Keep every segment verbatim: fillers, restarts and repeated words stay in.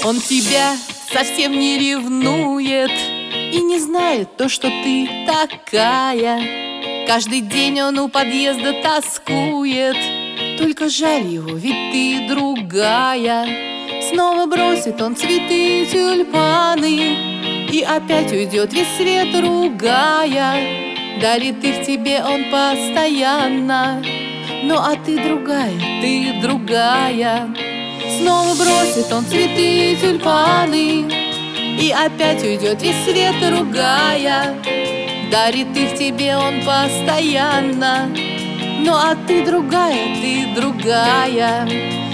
Он тебя совсем не ревнует и не знает то, что ты такая. Каждый день он у подъезда тоскует, только жаль его, ведь ты другая. Снова бросит он цветы и тюльпаны и опять уйдет весь свет ругая. Дарит их тебе он постоянно, ну а ты другая, ты другая. Снова бросит он цветы и тюльпаны и опять уйдет весь свет ругая. Дарит их тебе он постоянно, ну а ты другая, ты другая.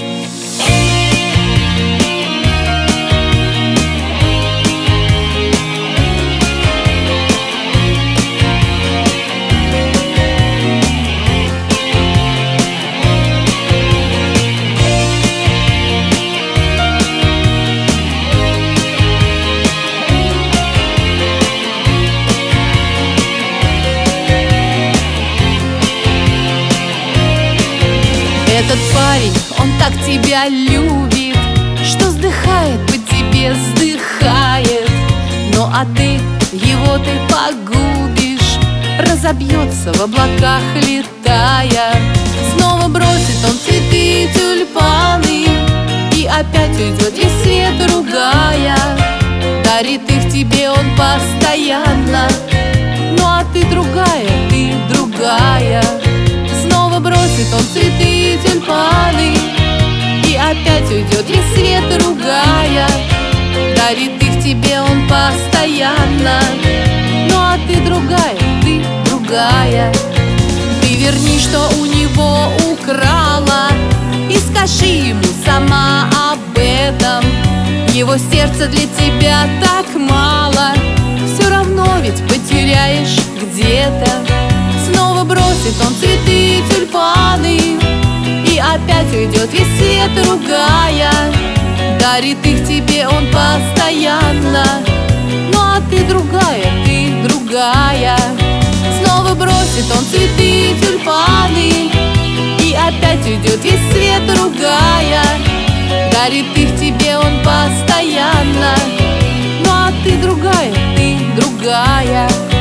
Этот парень, он так тебя любит, что вздыхает по тебе, вздыхает. Ну а ты его ты погубишь, разобьется в облаках летая. Снова бросит он цветы и тюльпаны и опять уйдет весь свет ругая. Дарит их тебе он постоянно, ну а ты другая, ты другая. Снова бросит он цветы и тюльпаны и опять уйдет весь свет ругая. Дарит их тебе он постоянно, ну а ты другая, ты другая. Ты верни, что у него украла, и скажи ему сама об этом. Его сердце для тебя так мало, все равно ведь потеряешь где-то. Снова бросит он цветы и тюльпаны и опять уйдет весь свет ругая. Дарит их тебе он постоянно, ну а ты другая, ты другая. Снова бросит он цветы и тюльпаны и опять уйдет весь свет ругая. Дарит их тебе он постоянно, ну а ты другая, ты другая.